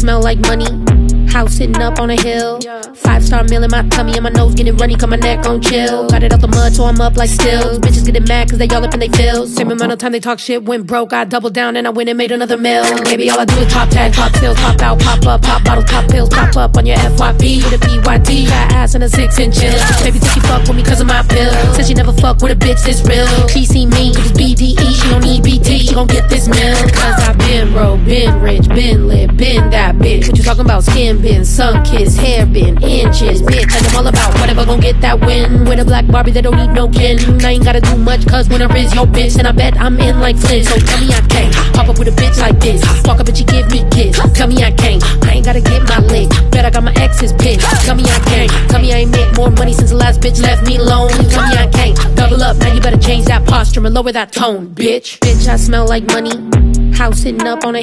smell like money. House sitting up on a hill. 5-star meal in my tummy and my nose getting runny, cause my neck on chill. Got it out the mud, so I'm up like stills. Bitches getting mad cause they all up in they feels. Same amount of time they talk shit, went broke. I doubled down and I went and made another meal. Baby, all I do is top tag, top sales, pop out, pop up, pop bottles, pop pills, pop up on your FYP with a PYT. Got ass and a 6-inch chill. Baby, think you fuck with me cause of my pill. Said she never fuck with a bitch this real. She see me with this BDE, she don't need BT. She gon' get this meal. Cause I been broke, been rich, been lit, been that bitch. What you talking about? Skin been, sun kiss, hair been, inches, bitch. Like I'm all about whatever gon' get that win. With a black Barbie that don't need no kin. I ain't gotta do much cause winner is your bitch. And I bet I'm in like Flynn. So tell me I can't pop up with a bitch like this. Walk up and she give me kiss. Tell me I can't, I ain't gotta get my lick. Bet I got my exes pissed. Tell me I can't, tell me I ain't make more money since the last bitch left me alone. Tell me I can't, double up, now you better change that posture and lower that tone, bitch. Bitch, I smell like money. House sitting up on a